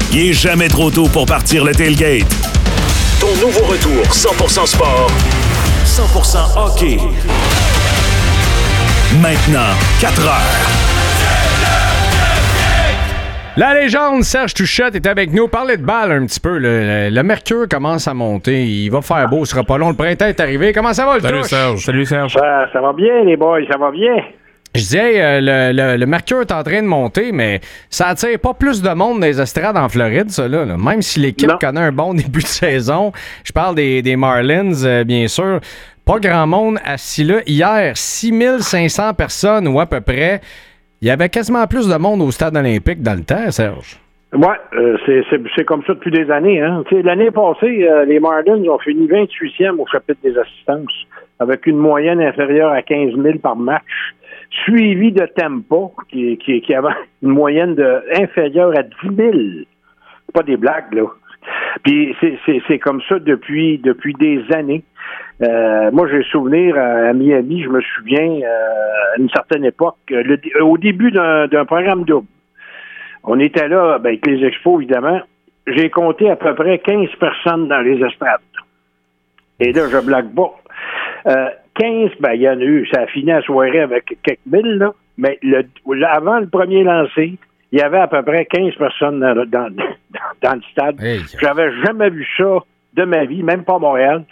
Il est jamais trop tôt pour partir le tailgate. Ton nouveau retour 100% sport, 100% hockey. Maintenant, 4 heures. La légende Serge Touchette est avec nous. Parlez de balle un petit peu. Le mercure commence à monter. Il va faire beau, ce sera pas long. Le printemps est arrivé. Comment ça va, le Salut touche? Serge. Salut Serge. Ça va bien, les boys, ça va bien. Je disais, le mercure est en train de monter, mais ça attire pas plus de monde dans les estrades en Floride, ça, là. Même si l'équipe connaît un bon début de saison. Je parle des Marlins, bien sûr. Pas grand monde assis là. Hier, 6500 personnes ou à peu près. Il y avait quasiment plus de monde au stade olympique dans le temps, Serge. Ouais, c'est comme ça depuis des années. Hein. L'année passée, les Marlins ont fini 28e au chapitre des assistances, avec une moyenne inférieure à 15 000 par match, suivi de Tampa, qui avait une moyenne inférieure à 10 000. C'est pas des blagues, là. Puis c'est comme ça depuis des années. Moi, j'ai souvenir à Miami, je me souviens, à une certaine époque, au début d'un programme double. On était là, avec les expos, évidemment. J'ai compté à peu près 15 personnes dans les estrades. Et là, je blague pas. 15, il y en a eu, ça a fini la soirée avec quelques mille, là. Mais avant le premier lancer, il y avait à peu près 15 personnes dans le stade. Hey. J'avais jamais vu ça de ma vie, même pas à Montréal.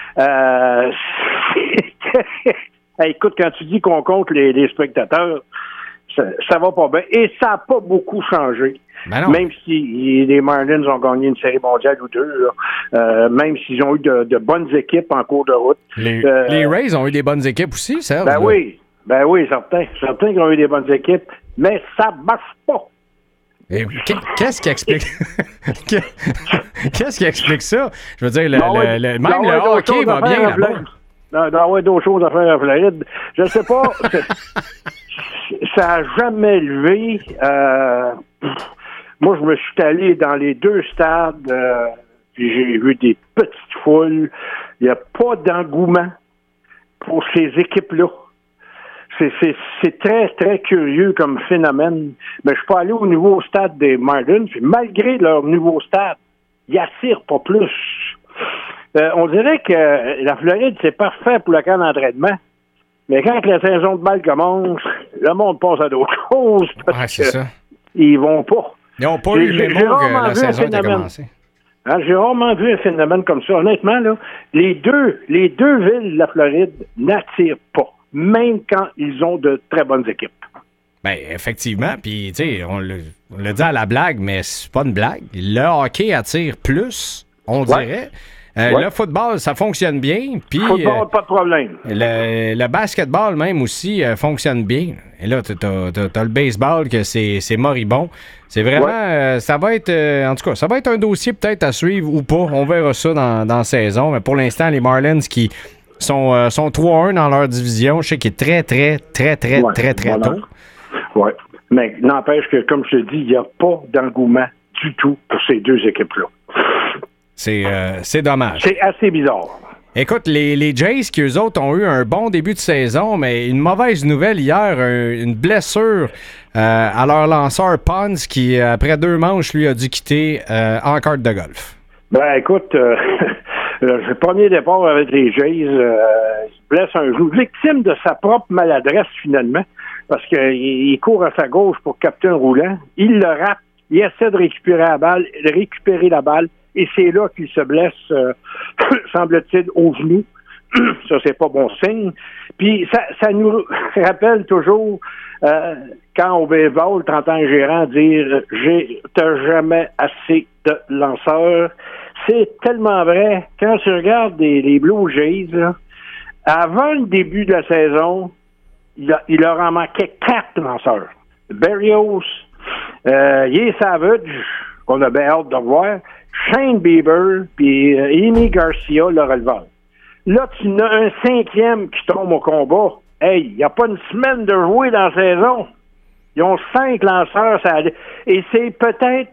Écoute, quand tu dis qu'on compte les spectateurs, ça va pas bien. Et ça n'a pas beaucoup changé. Même si les Marlins ont gagné une série mondiale ou deux, même s'ils ont eu de bonnes équipes en cours de route. Les Rays ont eu des bonnes équipes aussi, Serge. Ben oui, certains. Certains qui ont eu des bonnes équipes, mais ça marche pas. Qu'est-ce qui explique Qu'est-ce qui explique ça? Je veux dire, le hockey va bien là-bas. D'avoir d'autres choses à faire en Floride. Je sais pas. Ça n'a jamais levé. Moi, je me suis allé dans les deux stades, puis j'ai vu des petites foules. Il n'y a pas d'engouement pour ces équipes-là. C'est très, très curieux comme phénomène. Mais je suis pas allé au nouveau stade des Marlins, puis malgré leur nouveau stade, ils attirent pas plus. On dirait que la Floride, c'est parfait pour le camp d'entraînement. Mais quand la saison de balle commence, le monde passe à d'autres choses. C'est ça. Ils vont pas. Ils n'ont pas eu le mémo que la saison a commencé. J'ai rarement vu un phénomène comme ça. Honnêtement, là, les deux villes de la Floride n'attirent pas, même quand ils ont de très bonnes équipes. Ben effectivement, puis tu sais, on le dit à la blague, mais c'est pas une blague. Le hockey attire plus, on dirait. Le football, ça fonctionne bien. Puis, football, pas de problème. Le basketball même aussi fonctionne bien. Et là, t'as le baseball que c'est moribond. C'est vraiment, ça va être, en tout cas, ça va être un dossier peut-être à suivre ou pas. On verra ça dans la saison. Mais pour l'instant, les Marlins qui sont 3-1 dans leur division, je sais qu'il est très, très, très, très, très, très tôt. Oui, mais n'empêche que, comme je te dis, il n'y a pas d'engouement du tout pour ces deux équipes-là. C'est dommage. C'est assez bizarre. Écoute, les Jays, qui eux autres ont eu un bon début de saison, mais une mauvaise nouvelle hier, une blessure à leur lanceur Pons qui, après 2 manches, lui a dû quitter en carte de golf. Ben écoute, le premier départ avec les Jays, il se blesse un jour, victime de sa propre maladresse finalement, parce qu'il court à sa gauche pour capter un roulant, il le rate, il essaie de récupérer la balle, et c'est là qu'il se blesse, semble-t-il, au genou. Ça, c'est pas bon signe. Puis ça nous rappelle toujours, quand au baseball, 30 ans gérant, dire « t'as jamais assez de lanceurs ». C'est tellement vrai. Quand tu regardes les Blue Jays, là, avant le début de la saison, il leur en manquait 4 lanceurs. Berrios, Yé Savage, qu'on a bien hâte de voir, Shane Bieber, puis Amy Garcia, le releveur. Là, tu en as un 5e qui tombe au combat. Hey, il n'y a pas une semaine de jouer dans la saison. Ils ont 5 lanceurs. Et c'est peut-être...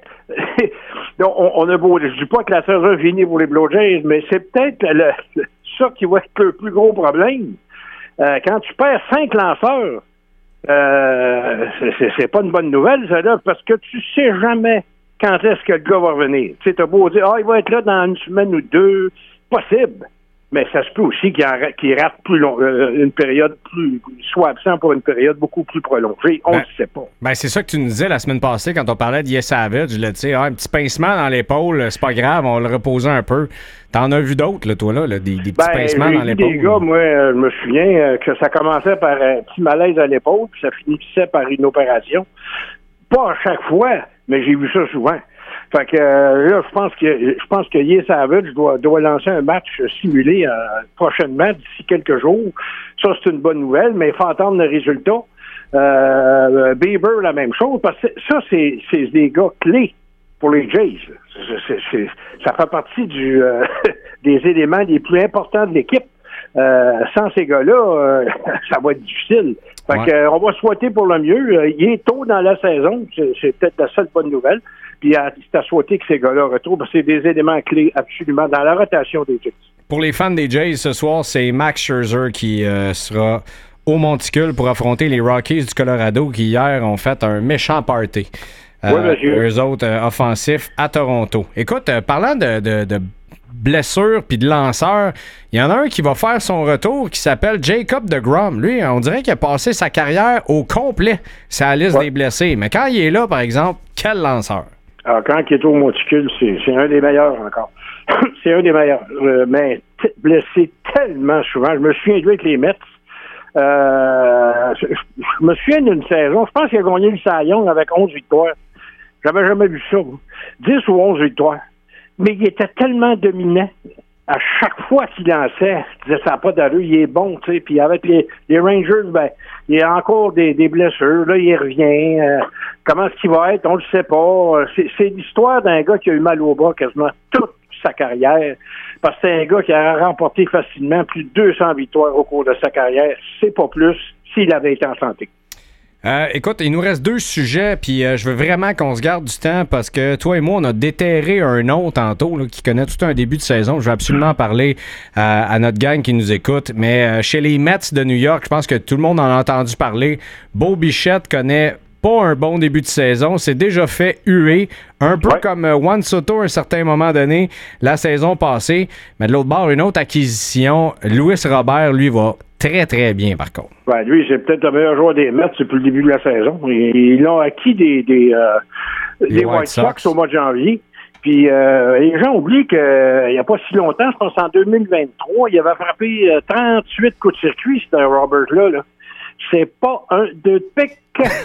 on a beau... Je dis pas que la saison est finie pour les Blue Jays, mais c'est peut-être ça qui va être le plus gros problème. Quand tu perds 5 lanceurs, c'est pas une bonne nouvelle, ça, là, parce que tu sais jamais quand est-ce que le gars va revenir. Tu sais, t'as beau dire, il va être là dans une semaine ou deux, possible. Mais ça se peut aussi qu'il rate plus long, une période soit absent pour une période beaucoup plus prolongée. On ne sait pas. Ben, c'est ça que tu nous disais la semaine passée quand on parlait de Yes Savage. Tu sais, un petit pincement dans l'épaule, c'est pas grave, on va le reposer un peu. T'en as vu d'autres, là, toi, là, des petits pincements dans l'épaule? Des gars, moi, je me souviens que ça commençait par un petit malaise à l'épaule, puis ça finissait par une opération. Pas à chaque fois, mais j'ai vu ça souvent. Fait que là, je pense que Yes Savage doit lancer un match simulé prochainement, d'ici quelques jours. Ça, c'est une bonne nouvelle, mais il faut attendre le résultat. Bieber, la même chose, parce que ça, c'est des gars clés pour les Jays. Ça fait partie des éléments les plus importants de l'équipe. Sans ces gars-là, ça va être difficile. Fait que, on va souhaiter pour le mieux. Il est tôt dans la saison. C'est peut-être la seule bonne nouvelle. Puis c'est à souhaiter que ces gars-là retrouvent. C'est des éléments clés absolument dans la rotation des Jays. Pour les fans des Jays, ce soir, c'est Max Scherzer qui sera au Monticule pour affronter les Rockies du Colorado qui, hier, ont fait un méchant party. Eux autres offensifs à Toronto. Écoute, parlant de blessures puis de lanceurs, il y en a un qui va faire son retour qui s'appelle Jacob deGrom. Lui, on dirait qu'il a passé sa carrière au complet sur la liste des blessés. Mais quand il est là, par exemple, quel lanceur? Alors, quand il est au monticule, c'est un des meilleurs encore. C'est un des meilleurs. Mais blessé tellement souvent. Je me souviens de lui avec les Mets. Je me souviens d'une saison, je pense qu'il a gagné le Cy Young avec 11 victoires. J'avais jamais vu ça. 10 ou 11 victoires. Mais il était tellement dominant. À chaque fois qu'il lançait, je disais, ça n'a pas d'allure, il est bon, tu sais. Puis avec les Rangers, ben, il y a encore des blessures. Là, il revient. Comment est-ce qu'il va être? On le sait pas. C'est l'histoire d'un gars qui a eu mal au bras quasiment toute sa carrière. Parce que c'est un gars qui a remporté facilement plus de 200 victoires au cours de sa carrière. C'est pas plus s'il avait été en santé. Écoute, il nous reste 2 sujets, puis je veux vraiment qu'on se garde du temps parce que toi et moi, on a déterré un autre tantôt là, qui connaît tout un début de saison. Je vais absolument parler à notre gang qui nous écoute. Mais chez les Mets de New York, je pense que tout le monde en a entendu parler. Bo Bichette connaît pas un bon début de saison. C'est déjà fait huer, un peu comme Juan Soto à un certain moment donné la saison passée. Mais de l'autre bord, une autre acquisition. Luis Robert, lui, va très, très bien, par contre. Ben, lui, c'est peut-être le meilleur joueur des Mets depuis le début de la saison. Ils l'ont acquis des White Sox au mois de janvier. Puis les gens oublient qu'il n'y a pas si longtemps, je pense en 2023, il avait frappé 38 coups de circuit, ce Robert-là. Là. C'est pas un de pique.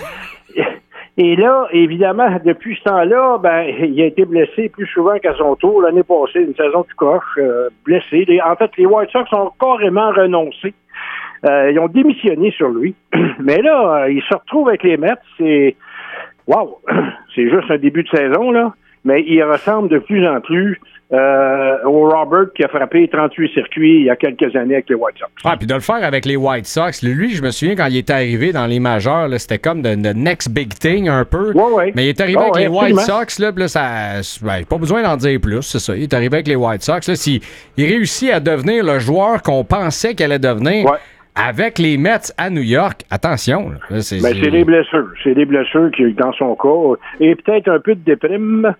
Et là, évidemment, depuis ce temps-là, ben, il a été blessé plus souvent qu'à son tour. L'année passée, une saison du croche, blessé. En fait, les White Sox ont carrément renoncé. Ils ont démissionné sur lui. Mais là, il se retrouve avec les Mets. C'est wow! C'est juste un début de saison, là. Mais il ressemble de plus en plus au Robert qui a frappé 38 circuits il y a quelques années avec les White Sox. Ah, puis de le faire avec les White Sox. Lui, je me souviens quand il est arrivé dans les majeurs, là, c'était comme the next big thing un peu. Ouais. Mais il est arrivé avec les White Sox, là, pas besoin d'en dire plus, c'est ça. Il est arrivé avec les White Sox. Là, s'il réussit à devenir le joueur qu'on pensait qu'il allait devenir avec les Mets à New York, attention. Là, c'est des blessures. C'est des blessures qui, dans son cas, et peut-être un peu de déprime.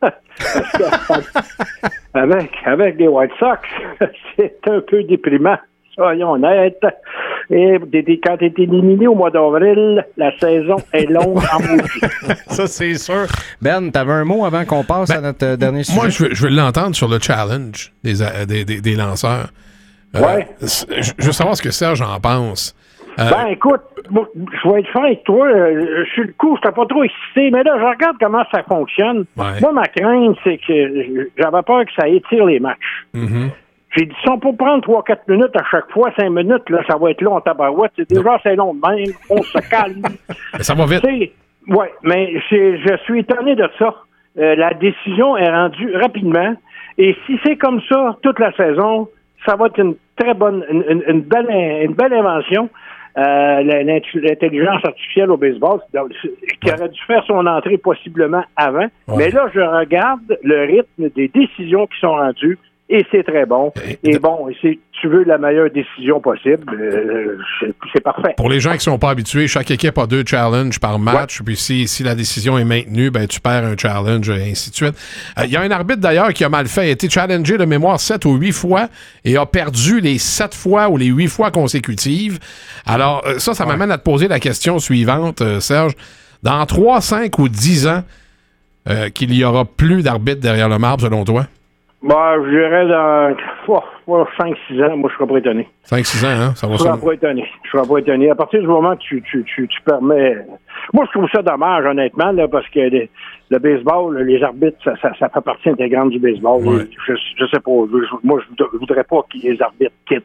avec les White Sox, c'est un peu déprimant. Soyons honnêtes. Et quand tu es éliminé au mois d'avril, la saison est longue en maudit. Ça, c'est sûr. Ben, t'avais un mot avant qu'on passe à notre dernier sujet? Moi, je veux l'entendre sur le challenge des lanceurs. Je veux savoir ce que Serge en pense. Ben, écoute, je vais être franc avec toi. Sur le coup, je n'étais pas trop excité, mais là, je regarde comment ça fonctionne. Ouais. Moi, ma crainte, c'est que j'avais peur que ça étire les matchs. Mm-hmm. J'ai dit, si on peut prendre 3-4 minutes à chaque fois, 5 minutes, là, ça va être long en tabarouette. C'est déjà assez long de même. On se calme. Ça va vite. Oui, mais je suis étonné de ça. La décision est rendue rapidement. Et si c'est comme ça toute la saison, ça va être une très bonne, une belle invention. L'intelligence artificielle au baseball, qui aurait dû faire son entrée possiblement avant. Ouais. Mais là, je regarde le rythme des décisions qui sont rendues et c'est très bon. Et bon, si tu veux la meilleure décision possible, c'est parfait. Pour les gens qui ne sont pas habitués, chaque équipe a 2 challenges par match, puis si la décision est maintenue, ben tu perds un challenge, et ainsi de suite. Il y a un arbitre d'ailleurs qui a mal fait, a été challengé de mémoire 7 ou 8 fois et a perdu les 7 fois ou les 8 fois consécutives. Alors, ça m'amène à te poser la question suivante, Serge. Dans 3, 5 ou 10 ans, qu'il y aura plus d'arbitres derrière le marbre, selon toi? Je dirais dans 5-6 ans, moi, je serais pas étonné. 5-6 ans, hein? Ça va Je serais pas étonné. À partir du moment que tu permets... Moi, je trouve ça dommage, honnêtement, là, parce que le baseball, les arbitres, ça fait partie intégrante du baseball. Ouais. Je sais pas. Moi, je voudrais pas que les arbitres quittent.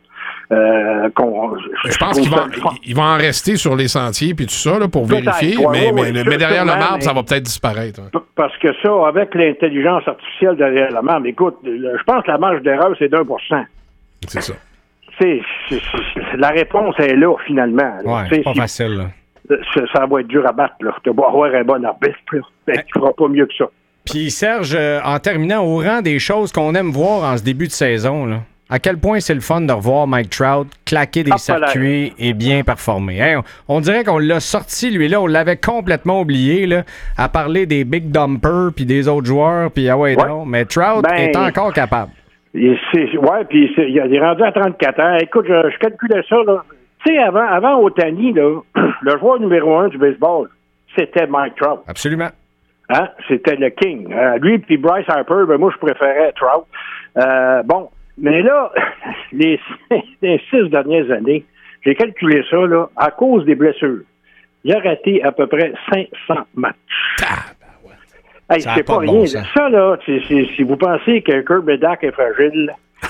Je pense qu'ils vont en rester sur les sentiers puis tout ça là, pour vérifier, mais derrière le marbre, ça va peut-être disparaître. Hein. Parce que ça, avec l'intelligence artificielle derrière le marbre, écoute, je pense que la marge d'erreur, c'est d'1%. C'est ça. La réponse est là, finalement. Ouais, c'est pas facile. Là. Ça va être dur à battre. Tu vas avoir un bon arbitre. Tu ne feras pas mieux que ça. Puis Serge, en terminant, au rang des choses qu'on aime voir en ce début de saison, là, à quel point c'est le fun de revoir Mike Trout claquer des circuits et bien performer. Hein? On dirait qu'on l'a sorti, lui-là, on l'avait complètement oublié, là, à parler des big dumpers puis des autres joueurs, puis non. Mais Trout est encore capable. Puis il est rendu à 34 ans. Écoute, je calculais ça, là. Tu sais, avant Ohtani, là, le joueur numéro 1 du baseball, c'était Mike Trout. Absolument. Hein? C'était le king. Lui puis Bryce Harper, moi, je préférais Trout. Mais là, les 6 dernières années, j'ai calculé ça, là, à cause des blessures. Il a raté à peu près 500 matchs. Hey, c'est pas rien. Bon ça, là, si vous pensez que Kirby Dach est fragile,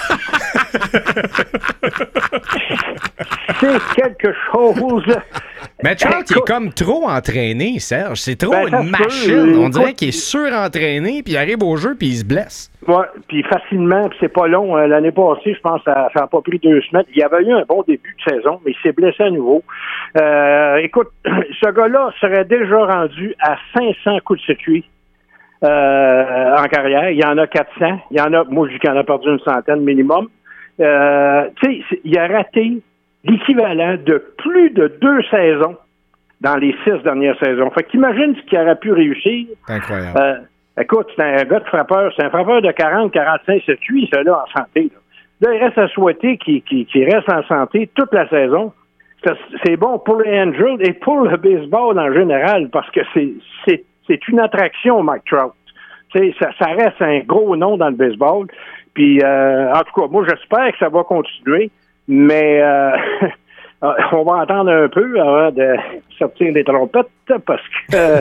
c'est quelque chose. Mais Trout, il est comme trop entraîné, Serge. C'est trop une machine. On dirait qu'il est surentraîné, puis il arrive au jeu, puis il se blesse. Oui, puis facilement, puis c'est pas long. L'année passée, je pense que ça n'a pas pris 2 semaines. Il avait eu un bon début de saison, mais il s'est blessé à nouveau. Écoute, ce gars-là serait déjà rendu à 500 coups de circuit en carrière. Il y en a 400. Moi, je dis qu'il en a perdu une centaine minimum. Tu sais, il a raté l'équivalent de plus de 2 saisons dans les 6 dernières saisons. Fait qu'imagine ce qu'il aurait pu réussir. Incroyable. Écoute, c'est un gars de frappeur. C'est un frappeur de 40-45 circuits, ça, là, en santé. Là, il reste à souhaiter qu'il reste en santé toute la saison. C'est bon pour les Angels et pour le baseball en général parce que c'est une attraction, Mike Trout. Ça reste un gros nom dans le baseball. Puis, en tout cas, moi, j'espère que ça va continuer, mais on va attendre un peu avant de sortir les trompettes parce que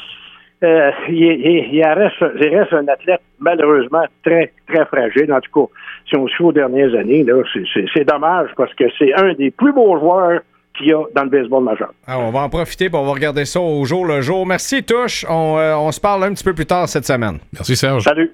il reste un athlète malheureusement très, très fragile. En tout cas, si on se fait aux dernières années, là, c'est dommage parce que c'est un des plus beaux joueurs qu'il y a dans le baseball majeur. On va en profiter pour on va regarder ça au jour le jour. Merci, Touche. On se parle un petit peu plus tard cette semaine. Merci, Serge. Salut.